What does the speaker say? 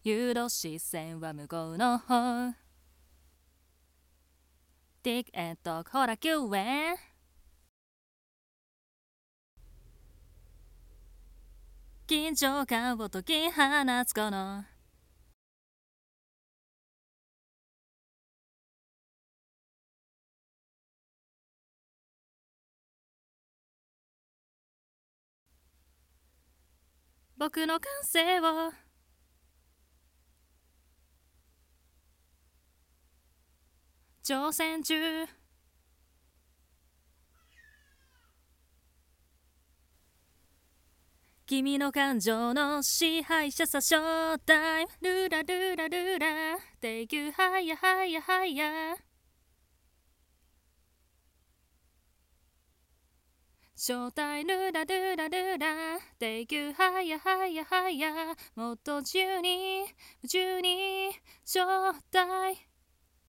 誘導視線は向こうの方。ティックほら9円。緊張感を解き放つこの僕の感性を挑戦中。君の感情の支配者さショータイム。ルラルラルラ Take you higher higher higher。 ショータイムルラルラルラ Take you higher higher higher。 もっと自由に宇宙にショータイム